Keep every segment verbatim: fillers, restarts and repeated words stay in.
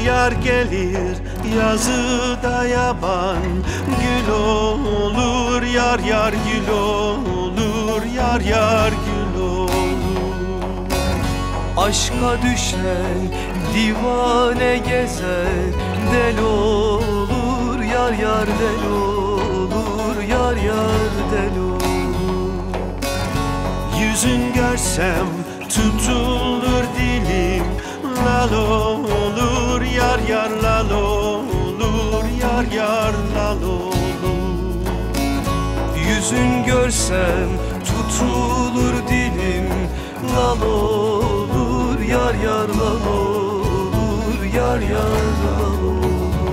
yar gelir yazıda yaban, gül olur yar yar gül olur yar yar gül olur. Aşka düşen divane gezer, del olur yar yar del olur yar yar del olur. Yüzün görsem tutulur dilim, lal olur yar yar lal olur yar yar lal olur. Yüzün görsem tutulur dilim, lal olur yar yar lal olur yar yar lal olur.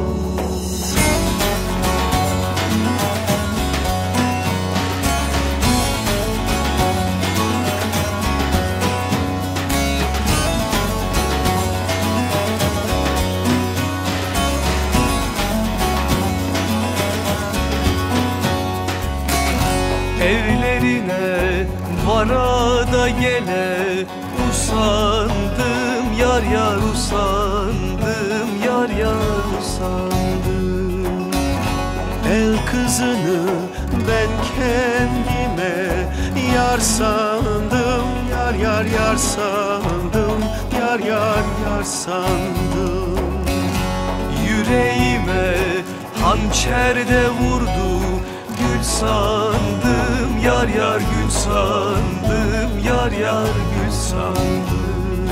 Evlerine vara da gele usandım yar yar usandım yar yar usandım. El kızını ben kendime yar sandım, yar yar yar sandım, yar yar yar sandım. Yüreğime hançer de vurdu, gül sandım yar yar gül sandım yar yar gül sandım.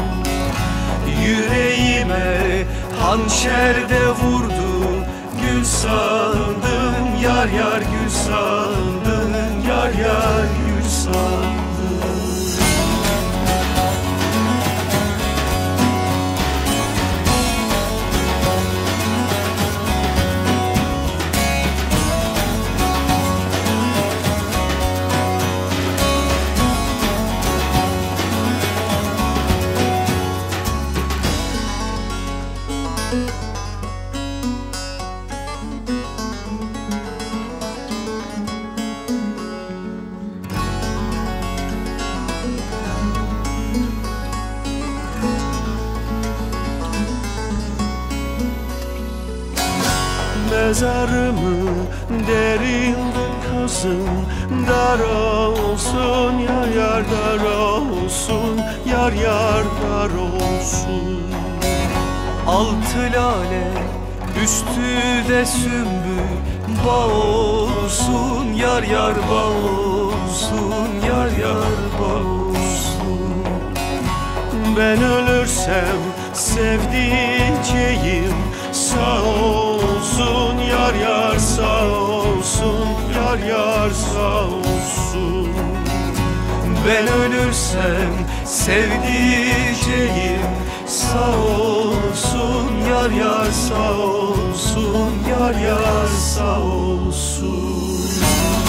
Yüreğime hançer de vurdu, gül sandım yar yar gül sandım yar yar gül sandım. Mezarımı derinde kazın, dar olsun yar yar dar olsun yar yar dar olsun. Altı lale üstü de sümbül, bağ olsun yar yar bağ olsun yar yar bağ olsun. Ben ölürsem sevdiceğim sağ olsun yar yar sağ olsun yar yar sağ olsun. Ben ölürsem sevdiceğim sağ olsun yar yar sağ olsun yar yar sağ olsun.